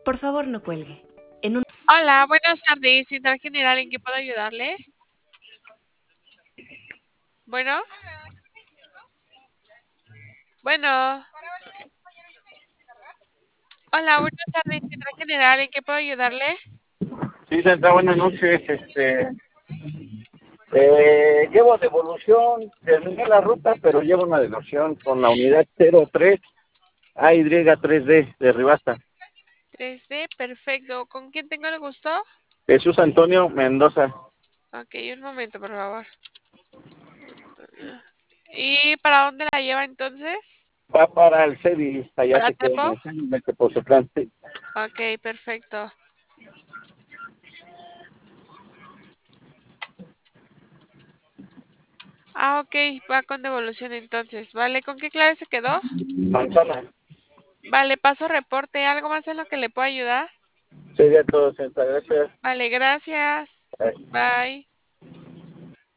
Por favor, no cuelgue. En un... Hola, buenas tardes. Central General, ¿en qué puedo ayudarle? Bueno, bueno. Hola, buenas tardes. Central General, ¿en qué puedo ayudarle? Sí, Santa, buenas noches. Llevo devolución, terminé la ruta, pero llevo una devolución con la unidad 03 AY3D de Ribasta. 3D, perfecto. ¿Con quién tengo el gusto? Jesús Antonio Mendoza. Ok, un momento, por favor. ¿Y para dónde la lleva entonces? Va para el CEDI, allá ¿Para se queda Tepo? en el Tepozotlán. Sí. Ok, perfecto. Ah, ok, va con devolución entonces. Vale, ¿con qué clave se quedó? Manzana. Vale, paso reporte. ¿Algo más en lo que le puedo ayudar? Sería todo, Santa. Gracias. Vale, gracias. Bye. Bye.